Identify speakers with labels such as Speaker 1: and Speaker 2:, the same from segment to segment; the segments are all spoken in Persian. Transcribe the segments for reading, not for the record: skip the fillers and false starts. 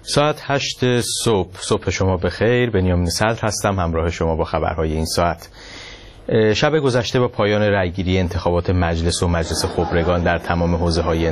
Speaker 1: ساعت 8 صبح شما بخیر. بنیامین صدر هستم، همراه شما با خبرهای این ساعت. شب گذشته با پایان رأیگیری انتخابات مجلس و مجلس خبرگان در تمام حوزه‌های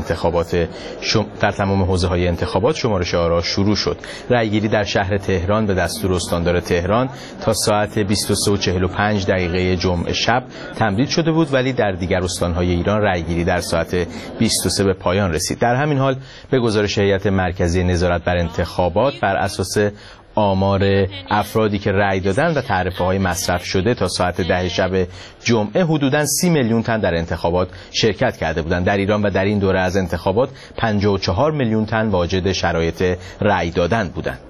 Speaker 1: انتخابات شمارش آرا شروع شد. رأیگیری در شهر تهران به دستور استاندار تهران تا ساعت 23:45 جمعه شب تمدید شده بود، ولی در دیگر استان‌های ایران رأیگیری در ساعت 23 به پایان رسید. در همین حال به گزارش هیئت مرکزی نظارت بر انتخابات بر اساس آمار افرادی که رأی دادن و تعرفه‌های مصرف شده تا ساعت 10 شب جمعه حدوداً 30 میلیون تن در انتخابات شرکت کرده بودند. در ایران و در این دوره از انتخابات 54 میلیون تن واجد شرایط رأی دادن بودند.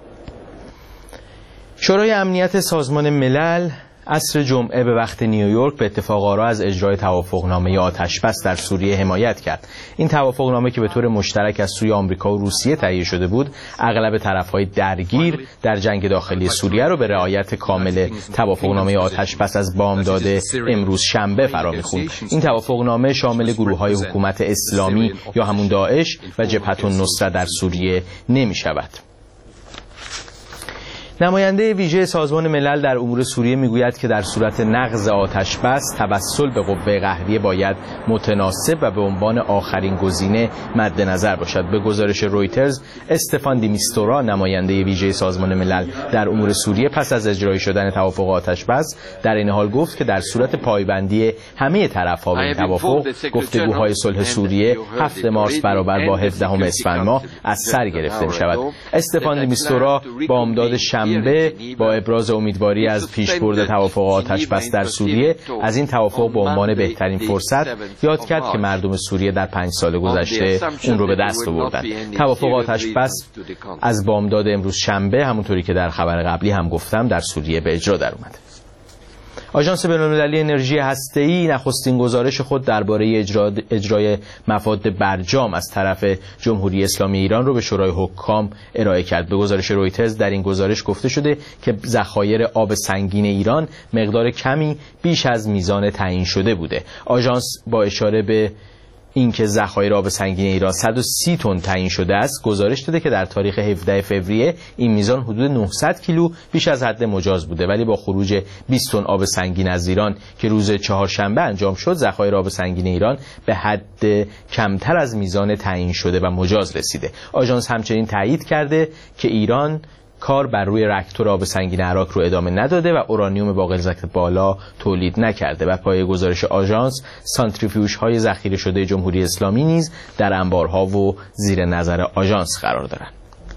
Speaker 1: شورای امنیت سازمان ملل عصر جمعه به وقت نیویورک به اتفاق آرا از اجرای توافقنامه آتش‌بس در سوریه حمایت کرد. این توافقنامه که به طور مشترک از سوی آمریکا و روسیه تهیه شده بود، اغلب طرف‌های درگیر در جنگ داخلی سوریه را به رعایت کامل توافقنامه آتش‌بس از بامداد امروز شنبه فرا می‌خواند. این توافقنامه شامل گروه‌های حکومت اسلامی یا همون داعش و جبهة النصره در سوریه نمی‌شود. نماینده ویژه سازمان ملل در امور سوریه میگوید که در صورت نقض آتش‌بس توسل به قوه قهریه باید متناسب و به عنوان آخرین گزینه مد نظر باشد. به گزارش رویترز، استفان دی میستورا نماینده ویژه سازمان ملل در امور سوریه پس از اجرای شدن توافق آتش‌بس در این حال گفت که در صورت پایبندی همه طرف‌ها به این توافق، گفتگوهای صلح سوریه 7 مارس برابر با 17 اسفند ماه از سر گرفته می‌شود. استفان دی میستورا با امداد با ابراز امیدواری از پیشبرد توافق آتش‌بس در سوریه از این توافق به عنوان بهترین فرصت یاد کرد که مردم سوریه در 5 سال گذشته اون رو به دست آوردن. توافق آتش‌بس از بامداد امروز شنبه، همونطوری که در خبر قبلی هم گفتم، در سوریه به اجرا در اومد. آژانس بین‌المللی انرژی هسته‌ای نخستین گزارش خود درباره اجرای مفاد برجام از طرف جمهوری اسلامی ایران رو به شورای حکام ارائه کرد. به گزارش رویترز در این گزارش گفته شده که ذخایر آب سنگین ایران مقدار کمی بیش از میزان تعیین شده بوده. آژانس با اشاره به اینکه ذخایر آب سنگین ایران 130 تن تعیین شده است، گزارش داده که در تاریخ 17 فوریه این میزان حدود 900 کیلو بیش از حد مجاز بوده، ولی با خروج 20 تن آب سنگین از ایران که روز چهارشنبه انجام شد، ذخایر آب سنگین ایران به حد کمتر از میزان تعیین شده و مجاز رسیده. آژانس همچنین تایید کرده که ایران کار بر روی راکتور آب سنگین عراق رو ادامه نداده و اورانیوم با غلظت بالا تولید نکرده. و پای گزارش آژانس، سانتریفیوژهای ذخیره شده جمهوری اسلامی نیز در انبارها و زیر نظر آژانس قرار دارند.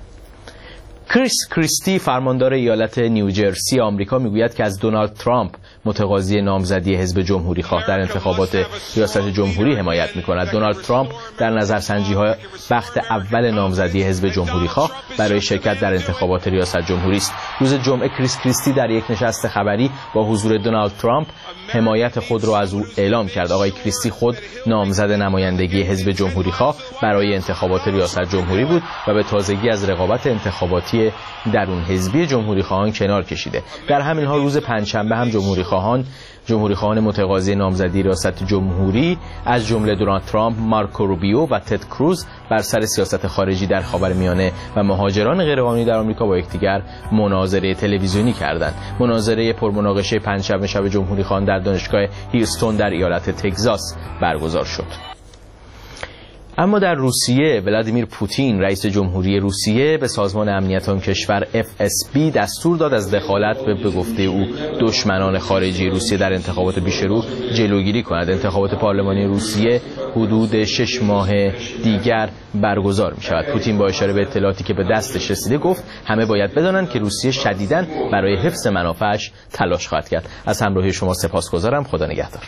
Speaker 1: کریس کریستی فرماندار ایالت نیوجرسی آمریکا میگوید که از دونالد ترامپ متقاضی نامزدی حزب جمهوری خواه در انتخابات ریاست جمهوری حمایت می‌کند. دونالد ترامپ در نظرسنجی‌ها بخت اول نامزدی حزب جمهوری خواه برای شرکت در انتخابات ریاست جمهوری است. روز جمعه کریس کریستی در یک نشست خبری با حضور دونالد ترامپ حمایت خود را از او اعلام کرد. آقای کریستی خود نامزد نمایندگی حزب جمهوری خواه برای انتخابات ریاست جمهوری بود و به تازگی از رقابت انتخاباتی درون حزبی جمهوری خواهان کنار کشیده. در همین حال روز پنجشنبه هم جمهوری خواهان متقاضی نامزدی ریاست جمهوری از جمله دونالد ترامپ، مارکو روبیو و تد کروز بر سر سیاست خارجی در خاورمیانه و مهاجران غیرقانونی در آمریکا با یکدیگر مناظره تلویزیونی کردند. مناظره پرمناقشه پنجشنبه شب جمهوری خواهان در دانشگاه هیوستون در ایالت تگزاس برگزار شد. اما در روسیه، ولادیمیر پوتین رئیس جمهوری روسیه به سازمان امنیت آن کشور FSB دستور داد از دخالت به گفته او دشمنان خارجی روسیه در انتخابات پیشرو جلوگیری کند. انتخابات پارلمانی روسیه حدود 6 ماه دیگر برگزار می شود. پوتین با اشاره به اطلاعاتی که به دستش رسیده گفت همه باید بدانند که روسیه شدیداً برای حفظ منافعش تلاش خواهد کرد. از همراهی شما سپاسگزارم. خدا نگهدار.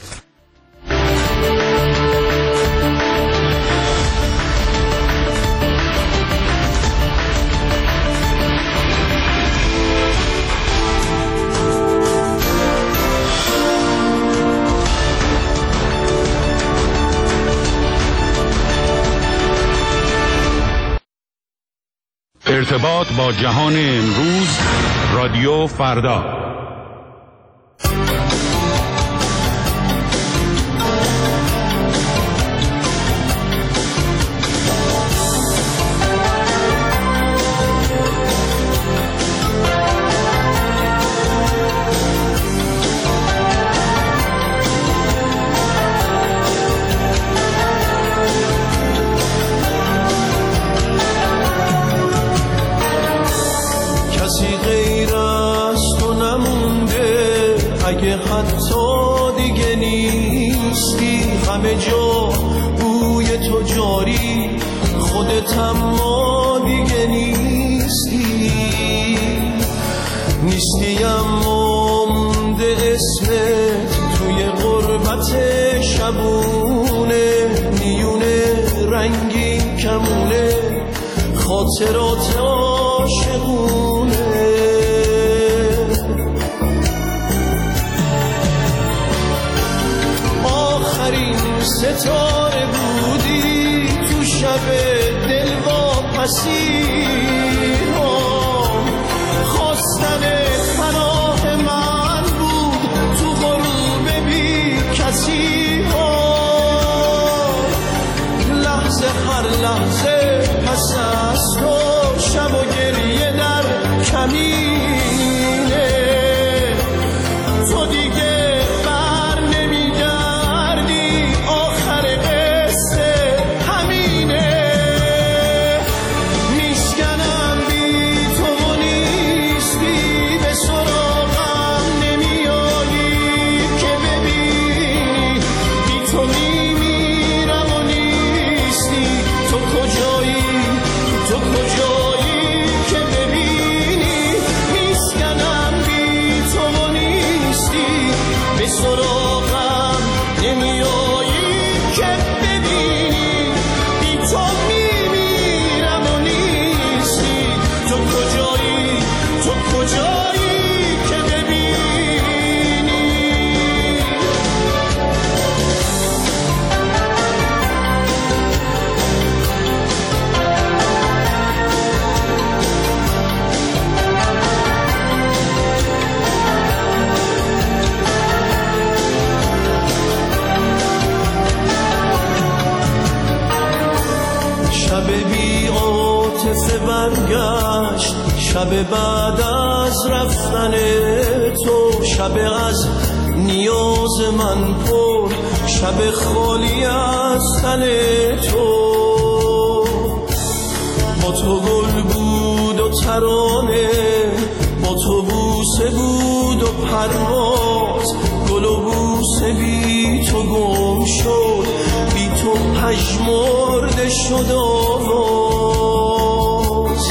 Speaker 2: ارتباط با جهان امروز، رادیو فردا.
Speaker 3: همه جا بوی تو جاری، خودت اما دیگه نیستی اما مونده اسمت توی غربت شبونه، میونه رنگین کمونه خاطرات عاشقونه. آخرین ستاره بودی تو شب دلواپسی، خواستن پناه من بود تو غروب بی کسی، لحظه هر لحظه پس از تو شب و گریه در کمینه، تو دیگه بر نمیگردی آخر قصه همینه، میشکنم بی تو و نیستی به سراغم نمیایی که ببینی، بی تو میمیرم و نیستی، تو کجایی تو کجایی که ببینی، میشکنم بی تو و نیستی به سراغم نمیایی که ببینی، بی تو میمیرم و نیستی، تو کجایی تو کجایی که ببینی. شب بی عاطفه برگشت، شب بعد از رفتن تو، شب از نیاز من پر، شب خالی از تن تو، با تو گل بود و ترانه، با تو بوسه بود و پرواز، گل و بوسه بی تو گم شد، بی تو پژمرده شد آواز.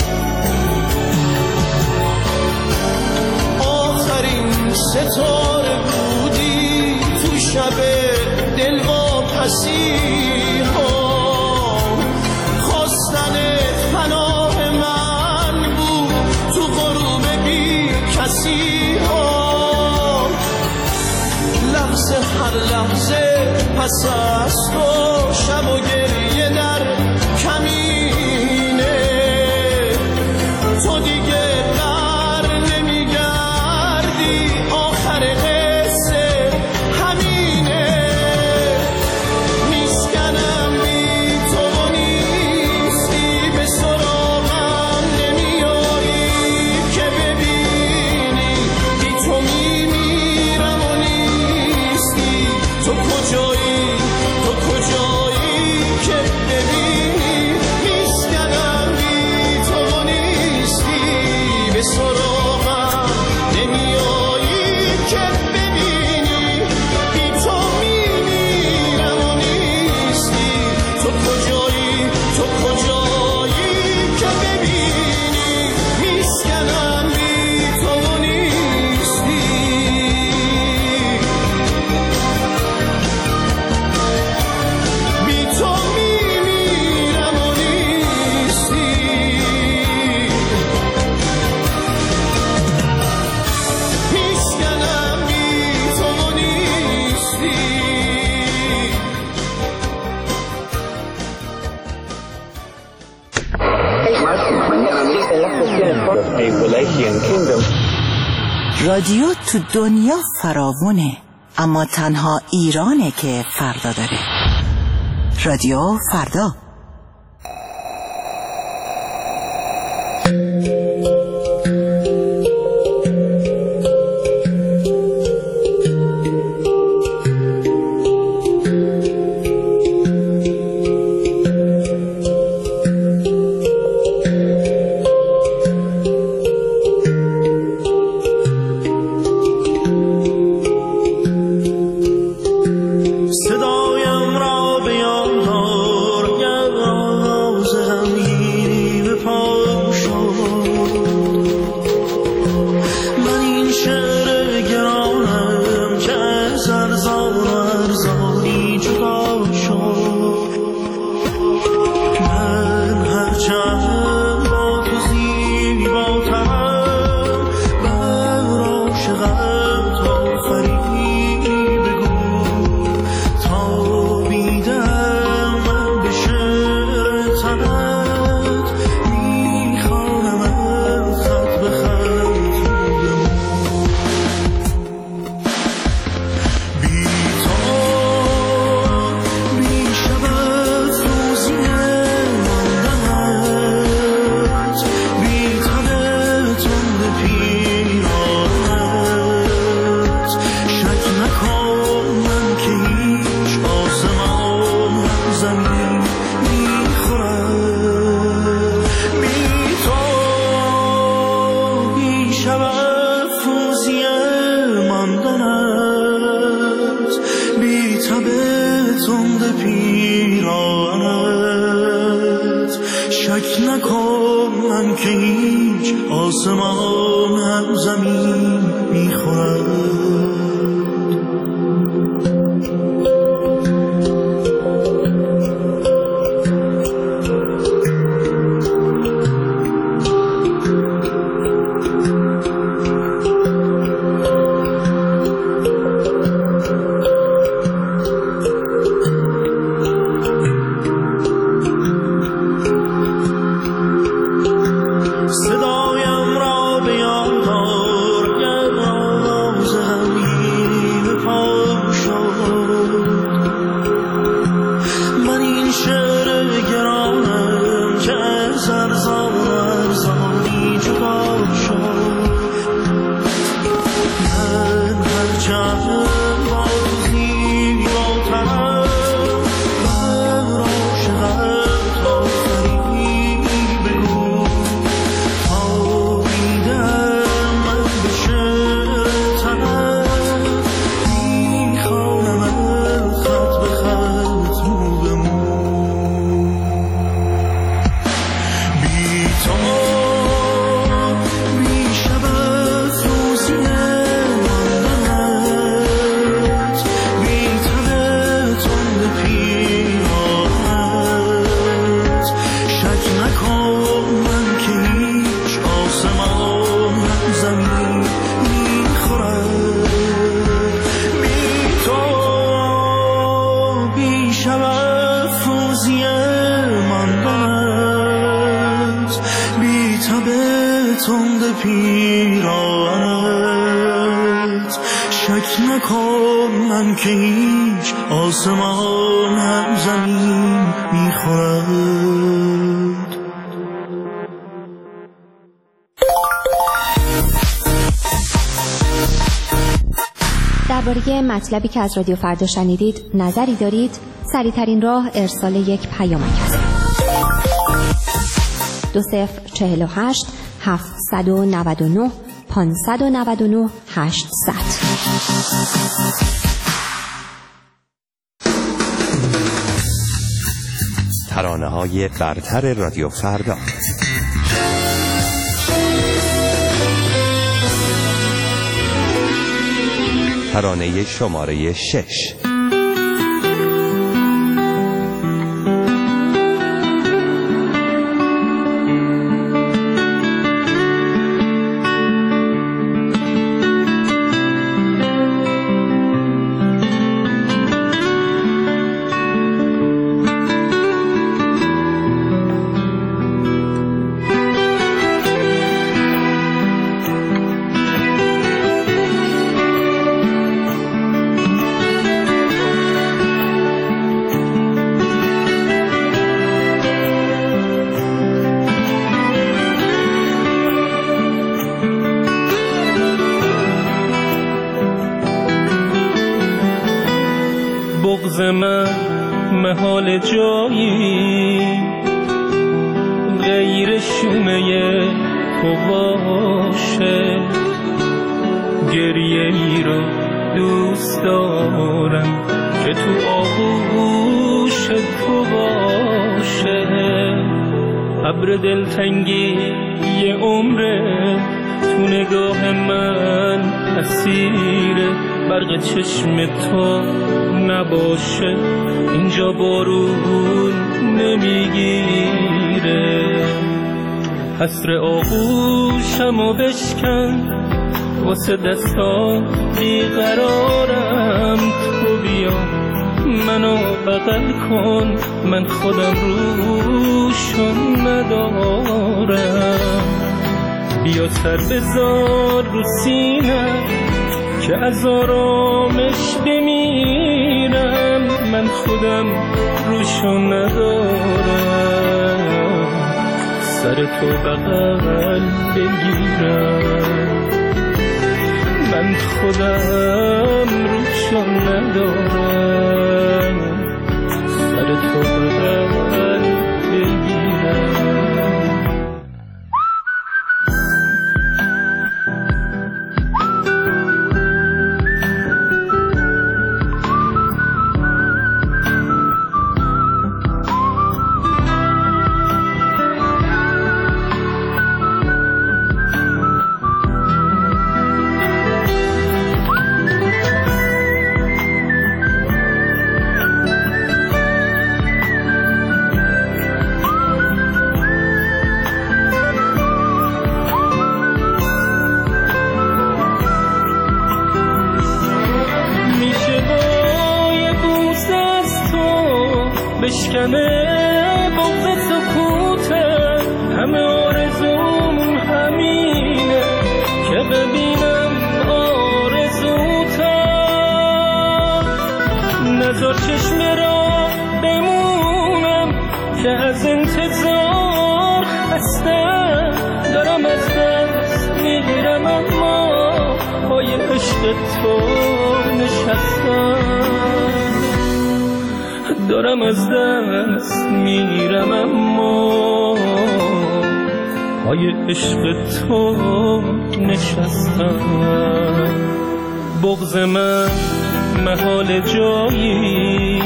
Speaker 3: آخرین ستاره بودی تو شب دلواپسی، خواستن پناه من بود تو غروب بی کسی، لحظه هر لحظه پس از تو شب و گریه در کمینه، تو دیگه بر نمیگردی آخر قصه همینه، میشکنم بی تو و نیستی به سراغم نمیایی که ببینی، بی تو میمیرم و نیستی، تو کجایی تو کجایی که ببینی، میشکنم بی تو و نیستی به سراغم نمیایی که ببینی، بی تو میمیرم و نیستی، تو کجایی تو کجایی که ببینی، میشکنم بی تو و نیستی. بی تو میمیرم و نیستی، میشکنم بی تو و نیستی.
Speaker 4: رادیو تو دنیا فراوونه، اما تنها ایرانه که فردا داره. رادیو فردا.
Speaker 3: صدای نکن من که هیچ آسمانم زمین میخورد.
Speaker 5: درباره مطلبی که از رادیو فردا شنیدید نظری دارید؟ سریع‌ترین راه ارسال یک پیامک است. 2048 799 599 800.
Speaker 6: ترانه‌های برتر رادیو فردا. ترانه شماره 6.
Speaker 7: بغض من محال جایی غیر شومه تو باشه، گریه ای رو دوست دارم که تو آغوش تو باشه. ابر دلتنگی یه عمره تو نگاه من اسیره، برق چشم تو نباشه اینجا بارون نمیگیره. حسر آغوشمو بشکن واسه دستا بیقرارم، تو بیا منو بغل کن من خودم روشو ندارم. بیا سر بذار رو سینم که از آرامش بمیرم، من خودم روشو ندارم. سر تو بغل بگیرم من خودم روشو ندارم. سر تو بغل بگیرم. تو نشستم، دارم از دست میرم اما پای عشق تو نشستم. بغض من محال جایی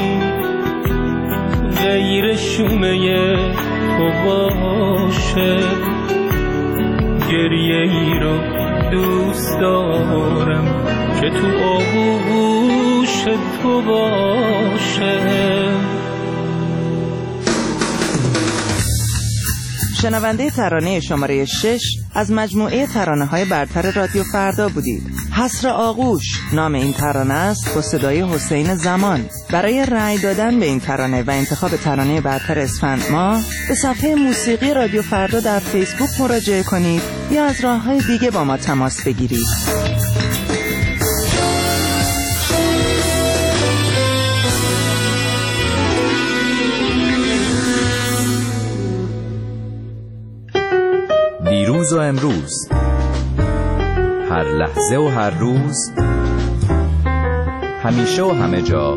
Speaker 7: غیر شومه تو باشه، گریه ای رو دوست دارم که تو آغوش تو باشه.
Speaker 4: شنونده ترانه شماره 6 از مجموعه ترانه‌های برتر رادیو فردا بودید. حسر آغوش نام این ترانه است با صدای حسین زمان. برای رأی دادن به این ترانه و انتخاب ترانه برتر اسفند ماه به صفحه موسیقی رادیو فردا در فیسبوک مراجعه کنید یا از راه‌های دیگه با ما تماس بگیرید.
Speaker 8: دیروز و امروز، هر لحظه و هر روز، همیشه و همه جا،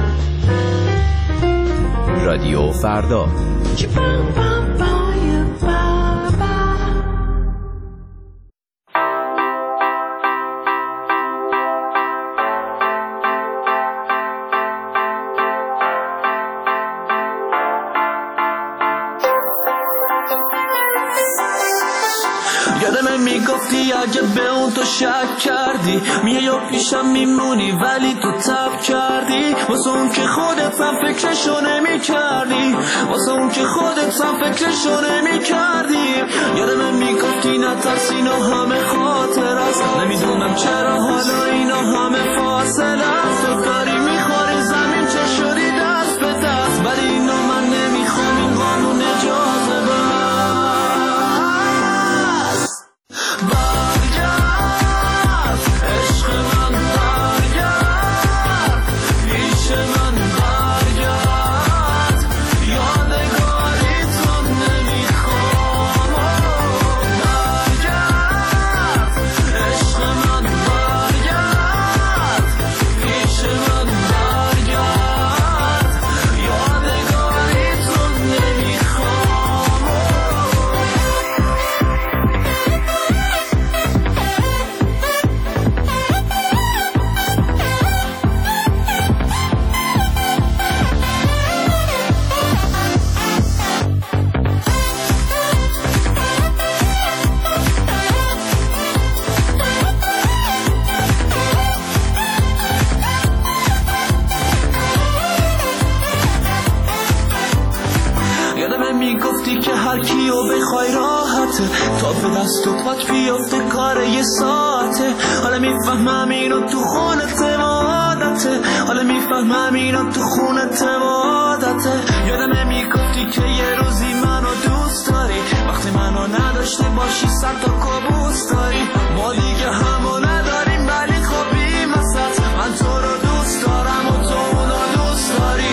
Speaker 8: رادیو فردا.
Speaker 3: یادمه میگفتی اگه به اون تو شک کردی میای و پیشم میمونی ولی تو تب کردی، واسه اون که خودت هم فکرشو نمی کردی، واسه اون که خودت هم فکرشو نمی کردی. یادمه میگفتی نترس اینا همه خاطر است، نمیدونم چرا حالا اینا همه فاصله است. تو داری میخوری زمین چه شدی دست به دست، ولی اینا من نمیخوام، این قانون اجازه بست. تا به دست و پات بیافته کار یه ساعته، حالا میفهمم اینو تو خونت عادته، حالا میفهمم اینو تو خونت عادته. یادمه میگفتی که یه روزی منو دوست داری، وقتی منو نداشته باشی سر تا کابوس داری. ما دیگه همو نداریم ولی خوابیم وسط، من تو رو دوست دارم و تو اونو دوست داری.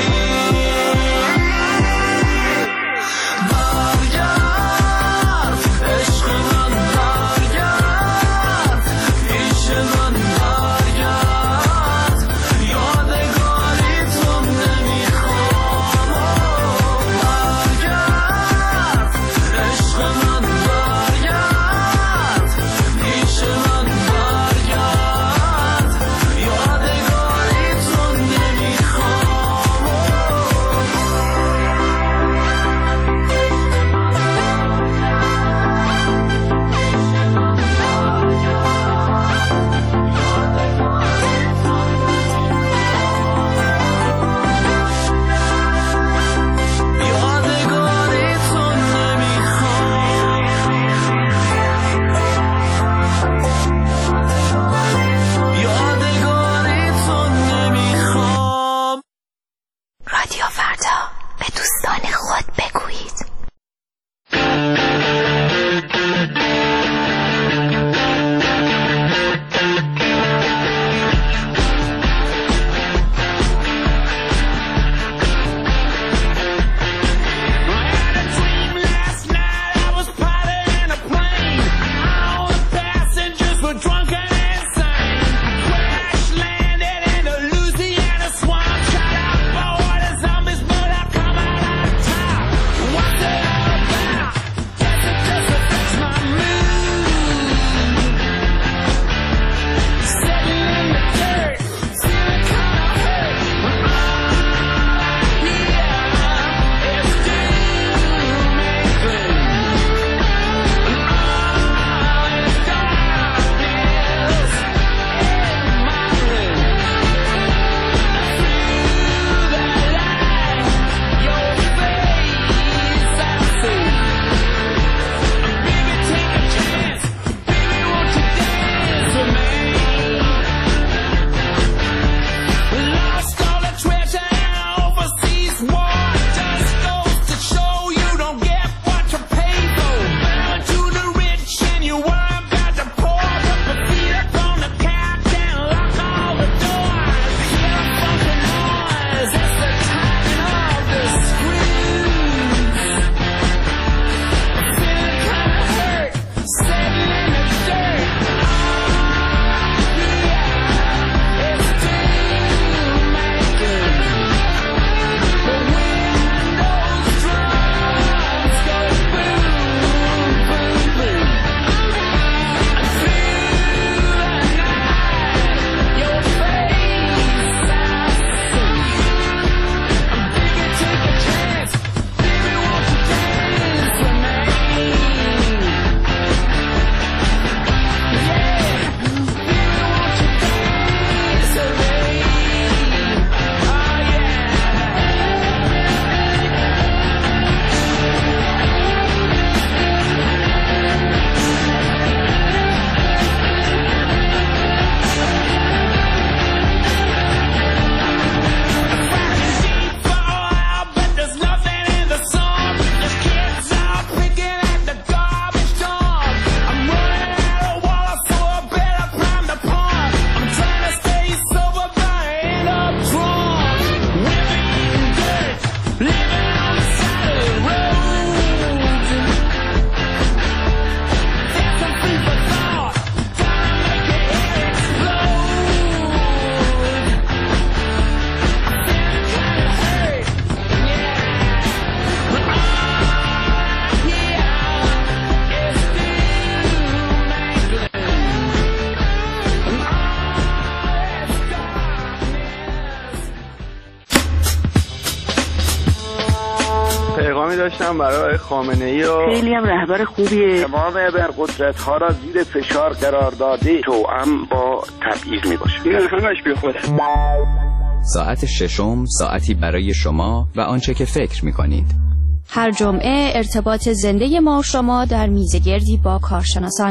Speaker 9: داشتم برای خامنه‌ای و
Speaker 10: خیلی هم رهبر خوبیه.
Speaker 11: تمام ابرقدرت‌ها را زیر فشار قرار داده توأم با تبعیض میباشه.
Speaker 9: این همش بی خوده.
Speaker 12: ساعت ششم ساعتی برای شما و آنچه که فکر می‌کنید.
Speaker 5: هر جمعه ارتباط زنده ما و شما در میزگردی با کارشناسان.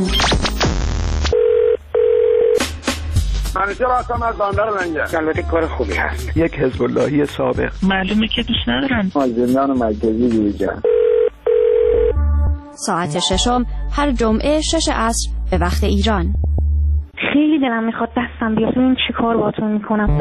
Speaker 11: منیجر هستم از بندر لنگر. البته کار خوبی هست.
Speaker 9: یک حزب اللهی سابق.
Speaker 10: معلومه که دوست ندارن.
Speaker 11: زندان مرکزی دیوجان.
Speaker 5: ساعت ششم هر جمعه 6 عصر به وقت ایران.
Speaker 13: خیلی دلم میخواد دستم بیاد ببین چی کار باهاتون میکنم.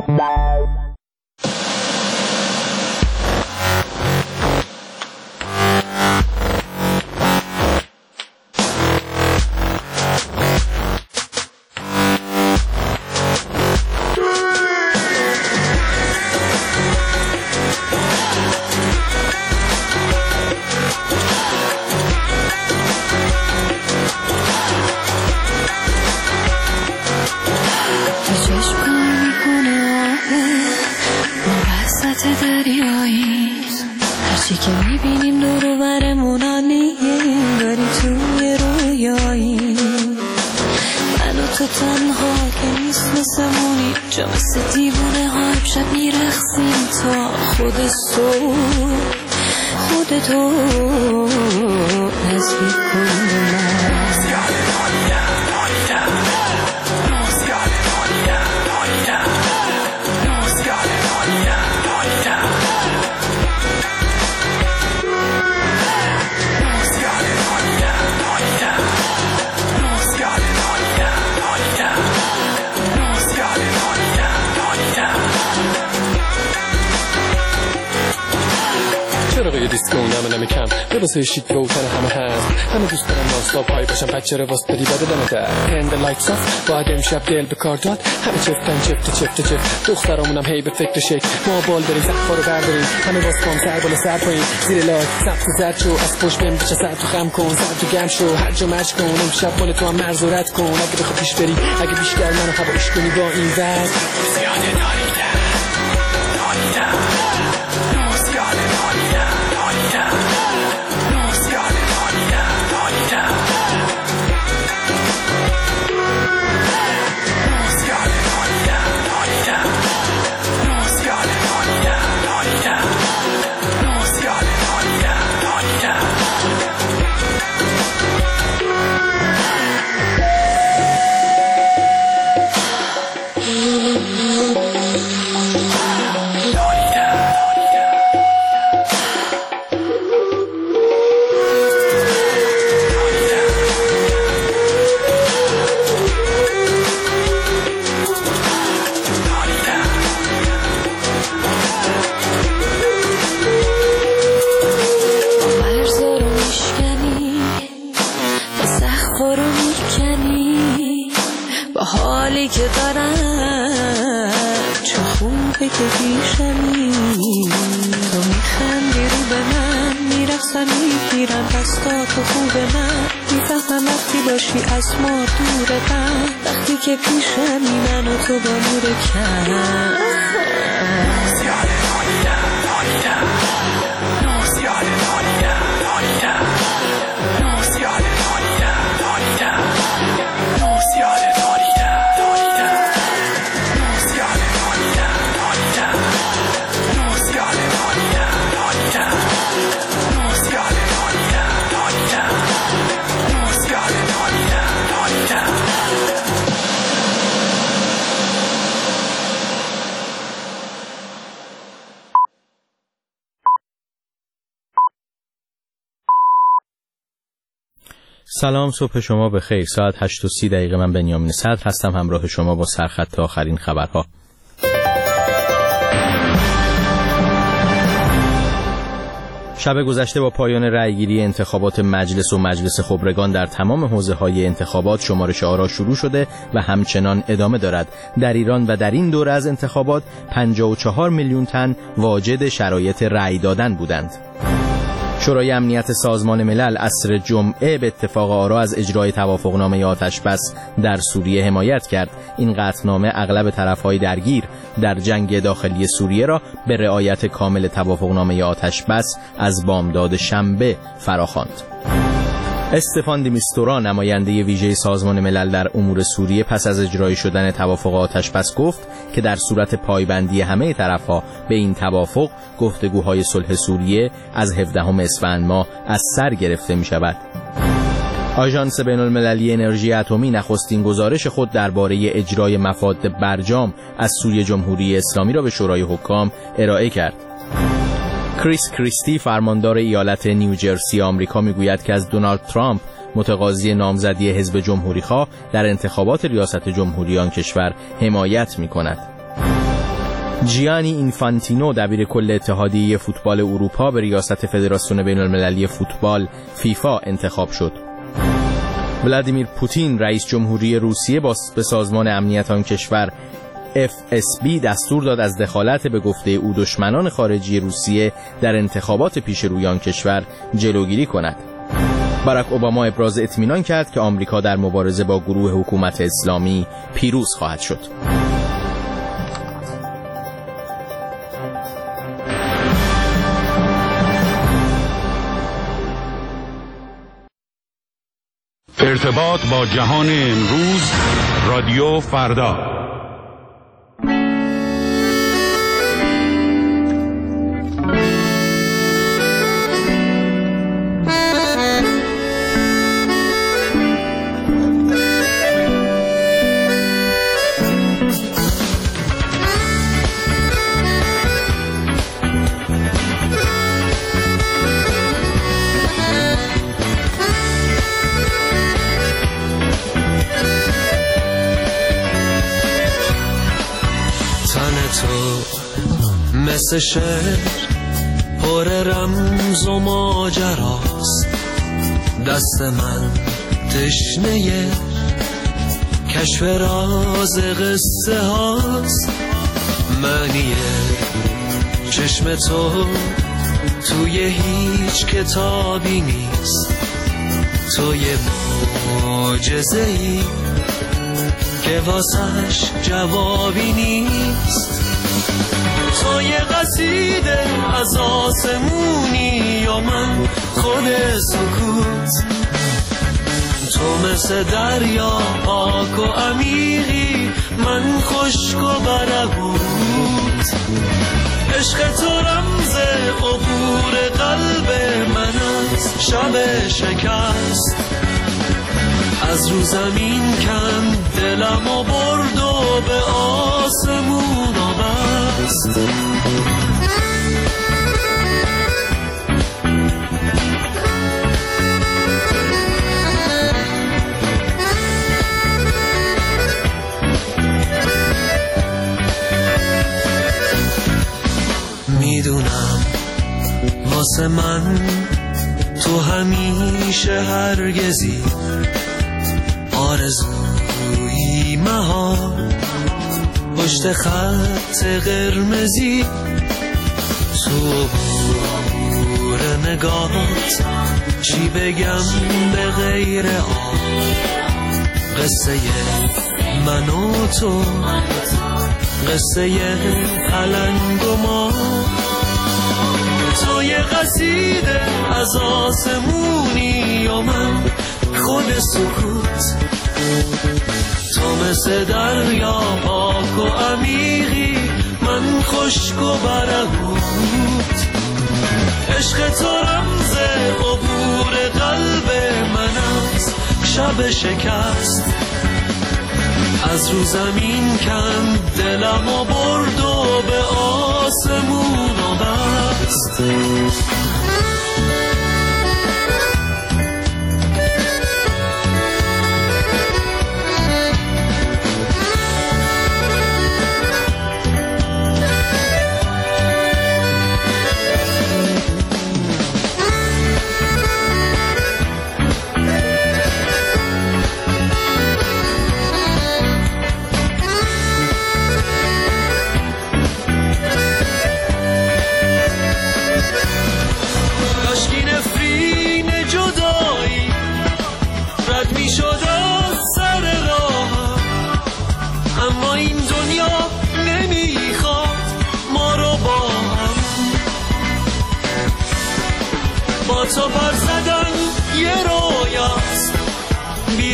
Speaker 14: هرچی که میبینیم دور و برمونانیم داری توی رویایی من و تو تنها که نیست مثمونی جا مثل دیوونه ها شب میرخسیم تا خود صبح خودتو نزدیک کن به من
Speaker 15: چرا دیسکو نمه کم لباسه شیک و تن همه هست همه دوست دارم ناستاپ های باشم بچه رو واسه بدی بده دمه در هند لایتس آف باید امشب دل به کار داد همه چفتن چفت دخترامونم هی به فکر شک ما بال بریم سقفا رو برداریم همه باز کام سر بالا سر پایین زیر لایت سبز زرد شو از پشت بهم بچه سر تو خم کن سر تو گم شو هر جا مرج کن امشب مال تو هم مرز و رد کن اگه بخواه پیش بری اگه بیشتر منو هوایش کنی با این وز زیاده داریدم که دارم چه خوبه که پیشمی تو میخندی رو به من میرخصم میگیرم دستاتو خوبه من میفهمم وقتی باشی از ما دوره من وقتی که پیشمی من و تو با نور کم
Speaker 1: سلام، صبح شما بخیر. ساعت 8:30 من بنیامین صدر هستم، همراه شما با سرخط آخرین خبرها. شب گذشته با پایان رأیگیری انتخابات مجلس و مجلس خبرگان در تمام حوزه‌های انتخابات شمارش آرا شروع شده و همچنان ادامه دارد. در ایران و در این دوره از انتخابات 54 میلیون تن واجد شرایط رأی دادن بودند. شورای امنیت سازمان ملل عصر جمعه به اتفاق آرا از اجرای توافقنامه آتش‌بس در سوریه حمایت کرد. این قطعنامه اغلب طرف‌های درگیر در جنگ داخلی سوریه را به رعایت کامل توافقنامه آتش‌بس از بامداد شنبه فراخواند. استفان دی میستورا نماینده ویژه سازمان ملل در امور سوریه پس از اجرای شدن توافق آتش‌بس گفت که در صورت پایبندی همه طرف‌ها به این توافق گفتگوهای صلح سوریه از 17 اسفند ماه از سر گرفته می‌شود. آژانس بین‌المللی انرژی اتمی نخستین گزارش خود درباره اجرای مفاد برجام از سوی جمهوری اسلامی را به شورای حکام ارائه کرد. کریس کریستی فرماندار ایالت نیوجرسی آمریکا میگوید که از دونالد ترامپ متقاضی نامزدی حزب جمهوری‌خواه در انتخابات ریاست جمهوری آن کشور حمایت می‌کند. جیانی اینفانتینو دبیر کل اتحادیه فوتبال اروپا به ریاست فدراسیون بین‌المللی فوتبال فیفا انتخاب شد. ولادیمیر پوتین رئیس جمهوری روسیه به سازمان امنیت آن کشور FSB دستور داد از دخالت به گفته او دشمنان خارجی روسیه در انتخابات پیش روی آن کشور جلوگیری کند. باراک اوباما ابراز اطمینان کرد که آمریکا در مبارزه با گروه حکومت اسلامی پیروز خواهد شد.
Speaker 2: ارتباط با جهان امروز، رادیو فردا.
Speaker 3: مثل شعر پر رمز و ماجراست، دست من تشنه کشف راز قصه هاست. معنی چشم تو توی هیچ کتابی نیست، توی معجزه‌ای که واسش جوابی نیست. تو یه قصیده از آسمونی یا من خود سکوت، تو مثل دریا پاک و عمیقی، من خشک و برهوت. عشق تو رمز عبور قلب من از شب شکست، از رو زمین کند دلم و برد و به آسمون آبست. میدونم واسه من تو همیشه هرگزی آرزوی مهار پشت خط قرمزی، تو عبور نگات چی بگم به غیر آن قصه من و تو، قصه پلنگ و ما. تو یه قصیده از آسمونی و من خود سکوت، تو مثل دریا پاک و عمیقی، من خشک و برهوت. عشق تو رمز عبور قلب من از شب شکست، از رو زمین کند دلم و برد و به آسمون آبست.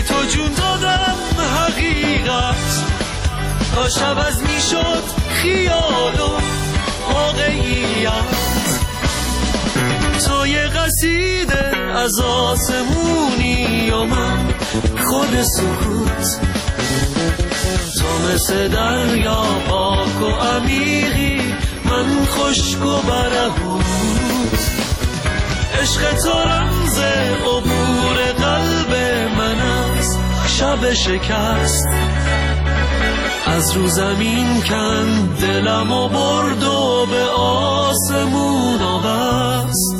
Speaker 3: بی تو جون دادم حقیقت تا شب از می شد خیال و واقعیت تو یه قصیده از آسمونی و من خود سکوت تو مثل دریا پاک و عمیقی من خشک و برهوت عشق تو رمز عبور قلب من از شب شکست از رو زمین کند دلم و برد و به آسمون آبست.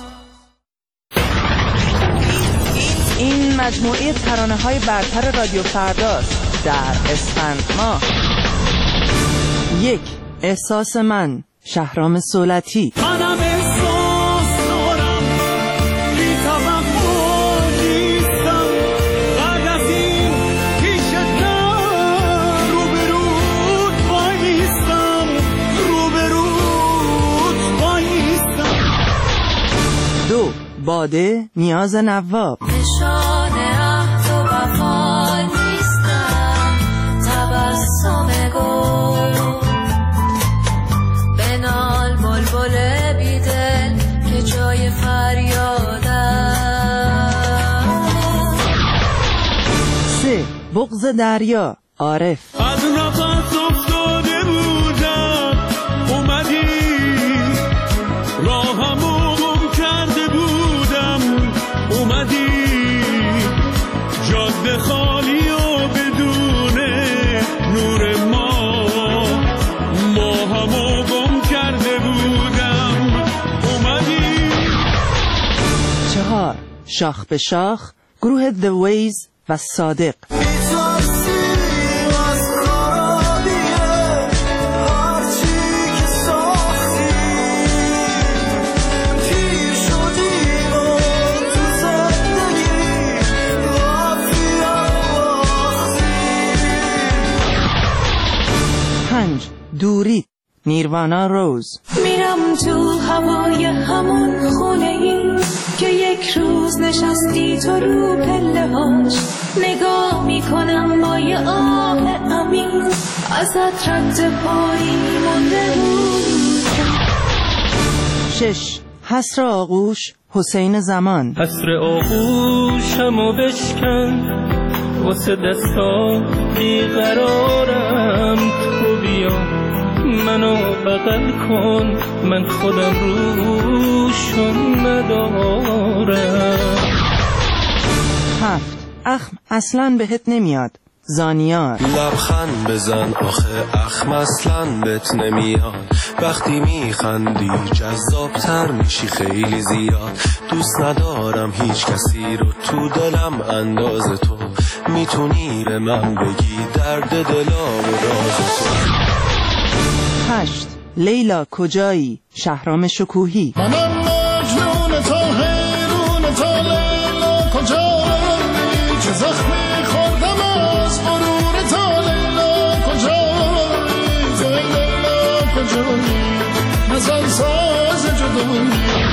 Speaker 4: این مجموعه ترانه‌های برتر رادیو فرداست در اسفند ماه. 1. احساس من، شهرام صولتی.
Speaker 3: منم احساس دارم بی توقع نیستم بعد از این پیشتم روبروت بایستم روبروت بایستم.
Speaker 4: 2. باده، نیاز نواب.
Speaker 14: نشانه عهد و وفا نیستم تبسم گل بنال بلبل بیدل که جای فریادم.
Speaker 4: 3. بغض دریا، عارف.
Speaker 3: از نفس افتاده بودم اومدی راهمو گم کرده بودم اومدی جاده خالی و بدون نور ماهمو گم کرده بودم اومدی.
Speaker 4: 4. شاخ به شاخ، گروه The Ways و صادق. دوری، نیروانا روز.
Speaker 14: میرم تو هوای همون خونه ای که یک روز نشستی تو رو پله هاش نگاه میکنم با یه آه عمیق ازت رد پایی مونده بود.
Speaker 4: 6. حسر آغوش، حسین زمان.
Speaker 7: حسر آغوشمو بشکن واسه دستا بیقرارم تو بیا منو بغل کن من خودم روشون ندارم.
Speaker 4: 7. اخم اصلاً بهت نمیاد، زانیار.
Speaker 3: لبخند بزن آخه اخم اصلاً بهت نمیاد وقتی میخندی جذابتر میشی خیلی زیاد دوست ندارم هیچ کسی رو تو دلم انداز تو میتونی به من بگی درد دلا و راز تو.
Speaker 4: 8. لیلا کجایی، شهرام شکوهی.
Speaker 3: منم مجنون تا حیرون تا لیلا کجایی چه زخمی خوردم از غرور تا لیلا کجایی تو لیلا کجایی نزن ساز جدایی.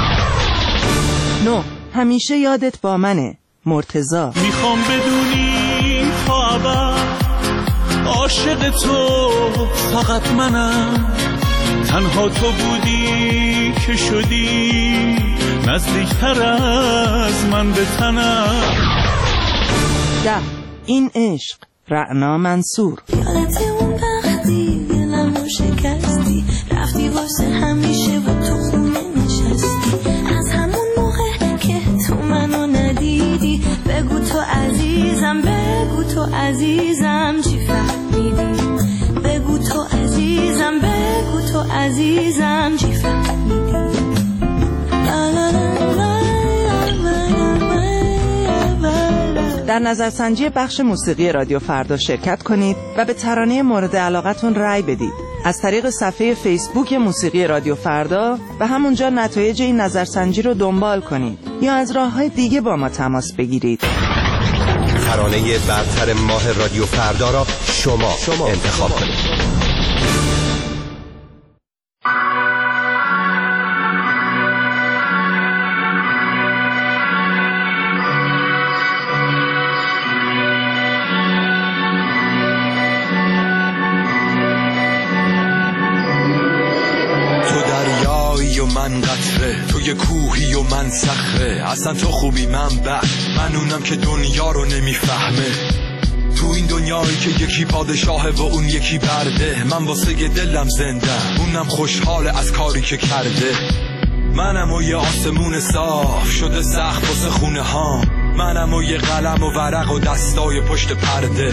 Speaker 4: 9. همیشه یادت با منه، مرتضی.
Speaker 3: میخوام بدونی تا ابد عاشق تو فقط منم تنها تو بودی که شدی نزدیکتر از من به تنم.
Speaker 4: 10. این عشق، رعنا منصور.
Speaker 14: یادت اون وقتی دلمو شکستی رفتی واسه همیشه و تو خونه نشستی از همون موقع که تو منو ندیدی بگو تو عزیزم بگو تو عزیزم چی فهمیدی بگو تو عزیزم بگو تو عزیزم چی فهمیدی.
Speaker 4: در نظرسنجی بخش موسیقی رادیو فردا شرکت کنید و به ترانه مورد علاقتون رأی بدید از طریق صفحه فیسبوک موسیقی رادیو فردا و همونجا نتایج این نظرسنجی رو دنبال کنید یا از راه‌های دیگه با ما تماس بگیرید.
Speaker 6: ترانه برتر ماه رادیو فردا را شما انتخاب کنید.
Speaker 16: من قطره، تو یه کوهی و من صخره. اصلا تو خوبی من بد، من اونم که دنیا رو نمیفهمه. تو این دنیایی که یکی پادشاهه و اون یکی برده، من واسه دلم زندم، اونم خوشحاله از کاری که کرده. منم و یه آسمون صاف شده سخت واسه خونه ها، منم و یه قلم و ورق و دستای پشت پرده.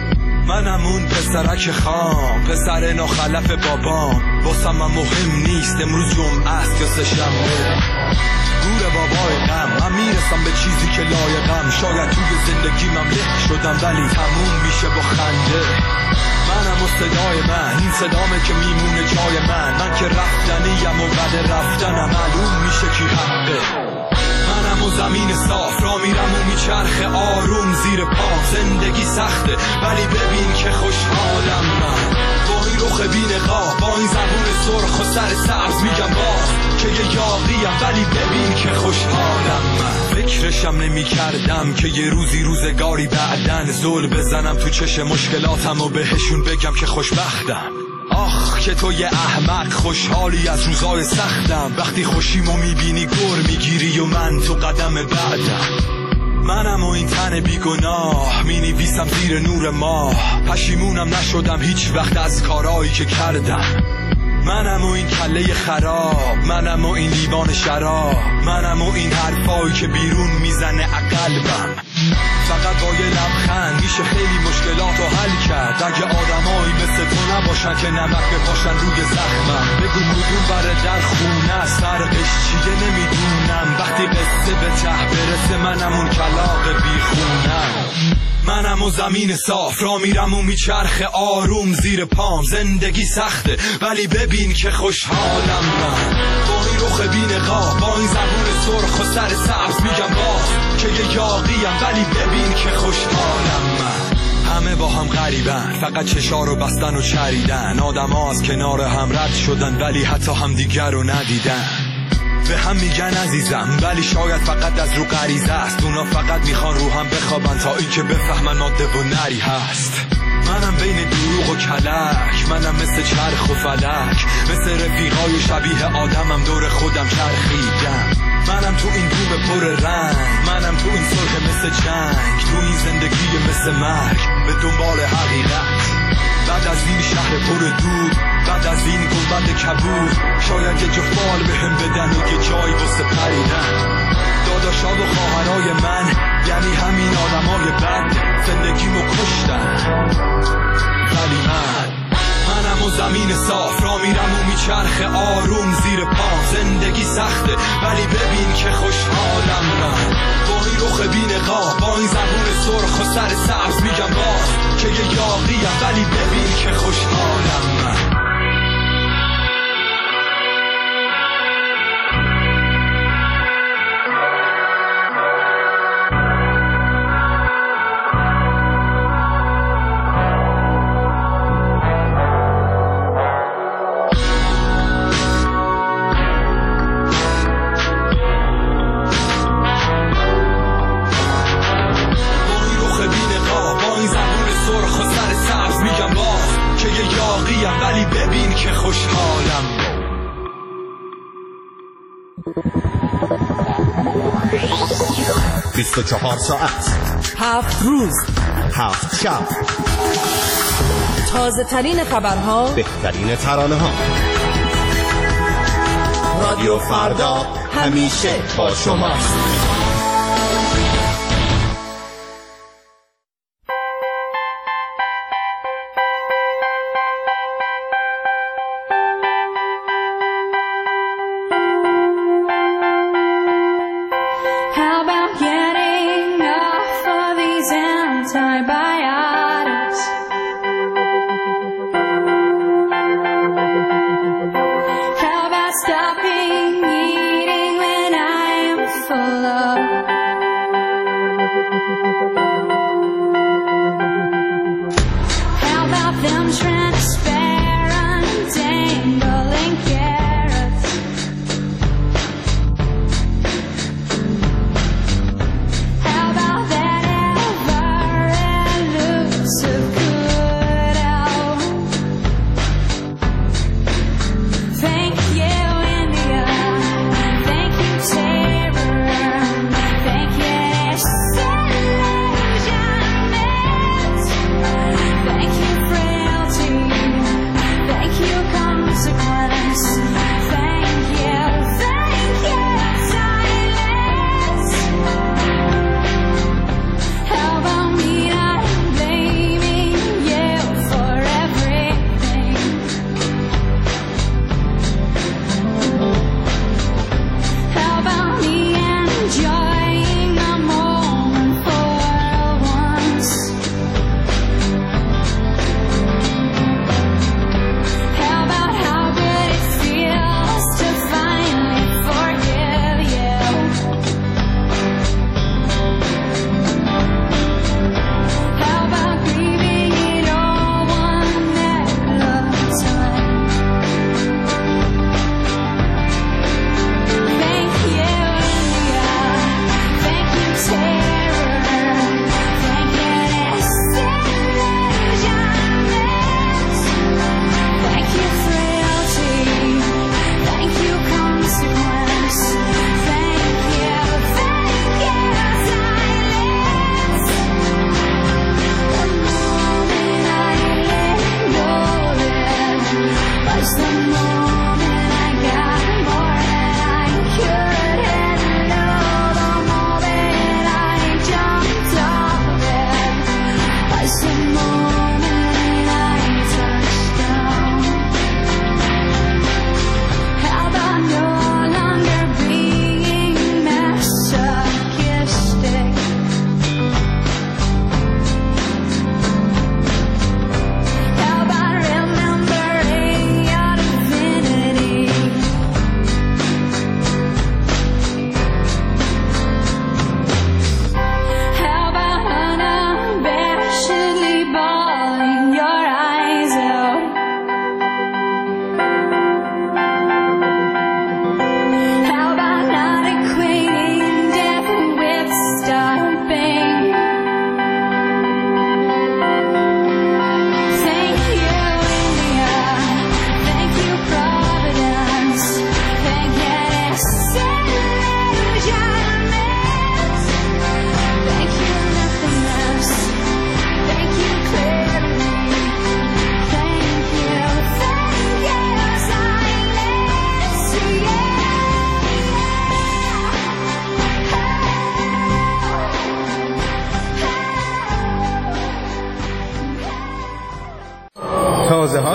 Speaker 16: منم اون پسرک خام، پسر ناخلف بابام، واسم من مهم نیست امروز جمعه است یا سه‌شنبه. گور بابای غم، من میرسم به چیزی که لایقم. شاید توی زندگی من له شدم ولی تموم میشه با خنده. منم و صدای من، این صدامه که میمونه جای من که رفتنیم و بعد رفتنم معلوم میشه کی حقه. منم و زمین صاف را میرم و میچرخه آروم زیر پا. زندگی سخته ولی ببین که خوشحالم من، با این رخ بی‌نقاب، با این زبون سرخ و سر سبز میگم باز که یه یاغیم ولی ببین که خوشحالم من. فکرشم نمی کردم که یه روزی روزگاری بعدن زل بزنم تو چش مشکلاتم و بهشون بگم که خوشبختم. آخ که تو یه احمق خوشحالی از روزای سختم، وقتی خوشیمو میبینی گر میگیری و من تو قدم بعدم. منم و این تن بیگناه مینویسم زیر نور ماه، پشیمونم نشدم هیچ وقت از کارایی که کردم. منم و این کله خراب، منم و این لیوان شراب، منم و این حرفایی که بیرون میزنه قلبم. فقط با یه لبخند میشه خیلی مشکلاتو حل کرد. اگه آدمایی مثل تو نباشن که نمک بپاشن روی زخمم، بگو مدون بره در خونه است فرقش چیه نمیدونم. وقتی قصه به ته برسه منم اون کلاغ بیخونم. منم و زمین صاف را میرم و میچرخه آروم زیر پام. زندگی سخته ولی ببین که خوشحالم من، با این رخ بی‌نقاب، با این زبون سرخ و سر سبز میگم باز که یه یاغیم ولی ببین که خوشحالم من. همه با هم غریبن، فقط چشا رو بستن و چریدن. آدم ها از کنار هم رد شدن ولی حتی هم دیگر رو ندیدن. به هم میگن عزیزم ولی شاید فقط از رو غریزه است. اونا فقط میخوان رو هم بخوابن تا این که بفهمن ماده و نری هست. منم بین دروغ و کلک، منم مثل چرخ و فلک، مثل رفیقای شبیه آدمم دور خودم چرخیدم. منم تو این بوم پر رنگ، منم تو این صلح مثل جنگ، تو این زندگی مثل مرگ به دنبال حقیقت. بعد از این شهر پر دود، بعد از این گنبد کبود، شاید یه جفال به هم بدن و یه جایی واسه پریدن. داداشا و خواهرای من یعنی همین آدمای بد، زندگیمو کشتن ولی منم و زمین صاف را میرم و میچرخه آروم زیر پا. زندگی سخته ولی ببین که خوشحالم من، با این رخ بی‌نقاب، با این زبون سرخ و سر سبز میگم باز که یه یاغیم ولی ببین که خوشحالم من. ولی ببین که خوشحالم.
Speaker 6: 24 ساعت
Speaker 4: 7 روز
Speaker 6: 7 شب،
Speaker 4: تازه ترین خبرها،
Speaker 6: بهترین ترانه ها. رادیو فردا همیشه با شماست.
Speaker 14: Stopping eating when I am full of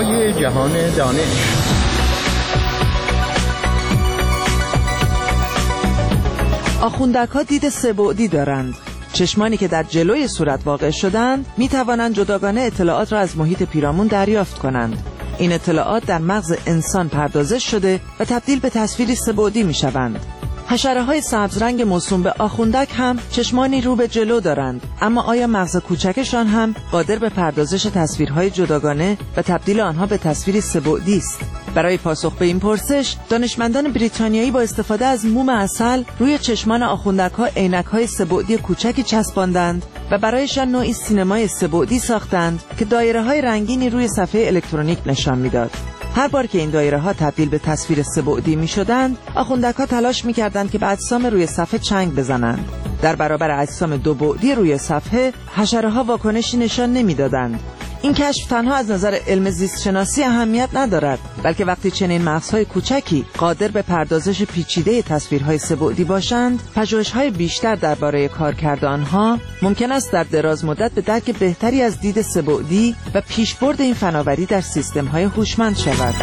Speaker 1: صدای جهان دانش.
Speaker 4: آخوندک‌ها دید سه‌بعدی دارند. چشمانی که در جلوی صورت واقع شدند می توانند جداگانه اطلاعات را از محیط پیرامون دریافت کنند. این اطلاعات در مغز انسان پردازش شده و تبدیل به تصویری سه‌بعدی می شوند. حشره‌های سبزرنگ موسوم به آخوندک هم چشمانی رو به جلو دارند، اما آیا مغز کوچکشان هم قادر به پردازش تصویرهای جداگانه و تبدیل آنها به تصویری سه‌بعدی است؟ برای پاسخ به این پرسش، دانشمندان بریتانیایی با استفاده از موم عسل روی چشمان آخوندک‌ها عینک‌های سه‌بعدی کوچکی چسباندند و برایشان نوعی سینمای سه‌بعدی ساختند که دایره‌های رنگینی روی صفحه الکترونیک نشان می‌داد. هر بار که این دایره‌ها تبدیل به تصویر سه‌بعدی می‌شدند، آخوندک‌ها تلاش می‌کردند که به اجسام روی صفحه چنگ بزنند. در برابر اجسام دو بعدی روی صفحه، حشره‌ها واکنشی نشان نمی‌دادند. این کشف تنها از نظر علم زیست شناسی اهمیت ندارد، بلکه وقتی چنین مغزهای کوچکی قادر به پردازش پیچیده تصویرهای سه‌بعدی باشند، پژوهش‌های بیشتر درباره کارکرد آنها ممکن است در دراز مدت به درک بهتری از دید سه‌بعدی و پیشبرد این فناوری در سیستم‌های هوشمند شود.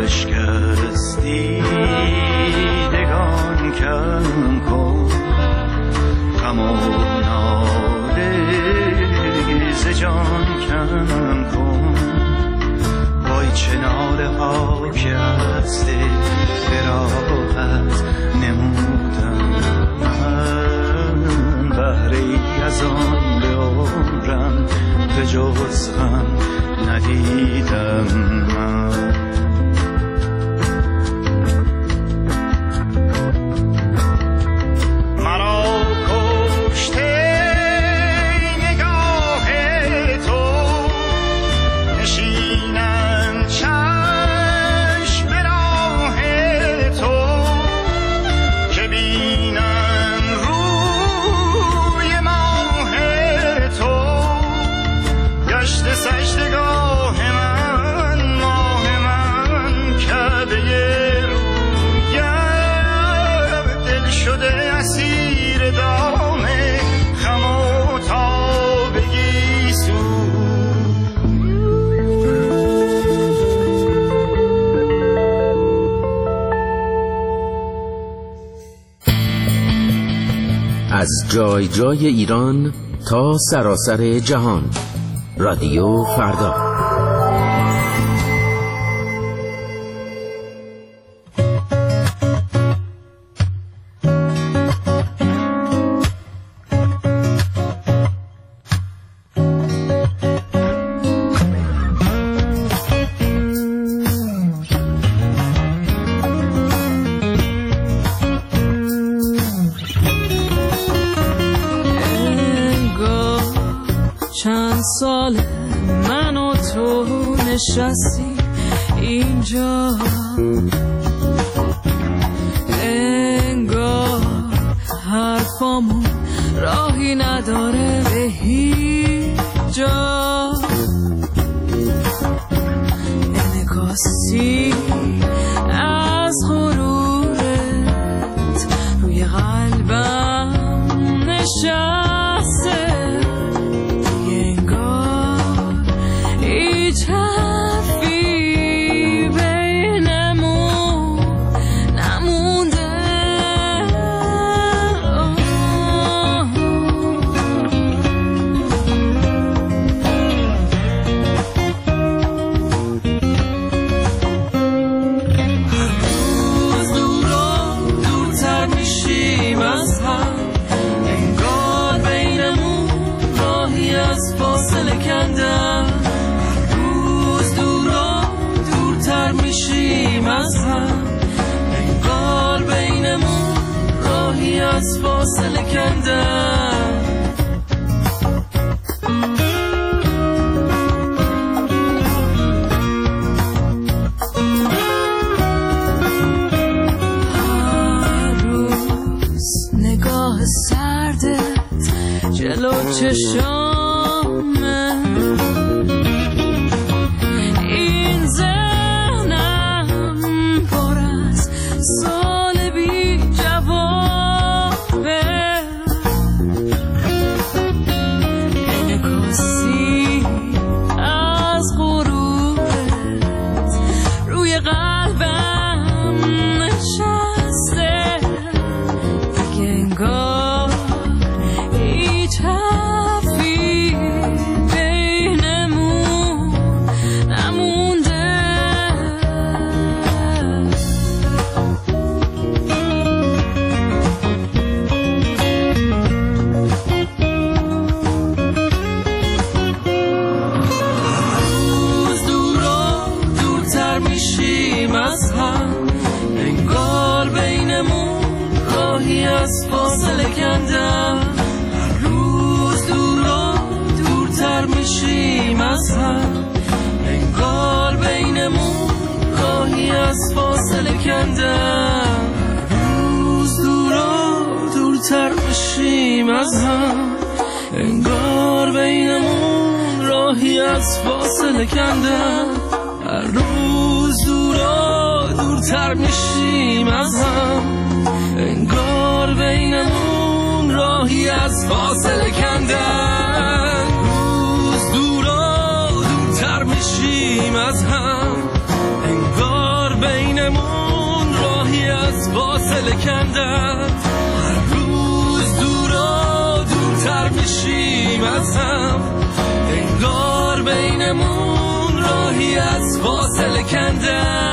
Speaker 17: اشکست دیدگان کم کن غم و ناله ز جان کم کن وای چه ناله ها که از دل به راحت نمودم من بهره ای از آن به عمرم به جز غم ندیدم من
Speaker 18: از جای جای ایران تا سراسر جهان، رادیو فردا.
Speaker 14: سال من و تو نشستی اینجا انگار حرفامون راهی نداره به هیچ جا انعکاسی از غرورت روی قلبم نشسته از فاصله کندم هر روز نگاه سردت جلو چشامه این ذهنم پر از سال بی جواب انگار بینمون راهی از فاصله کندم روز دورا دورتر بشیم از هم انگار بینمون راهی از فاصله کندم هر روز دورا دورتر میشیم از هم انگار بینمون راهی از فاصله کندم روز دورا دورتر میشیم از هم انگار
Speaker 3: بینمون راهی از فاصله کندن، هر روز دورا دورتر میشیم از هم، انگار بینمون راهی از فاصله کندن.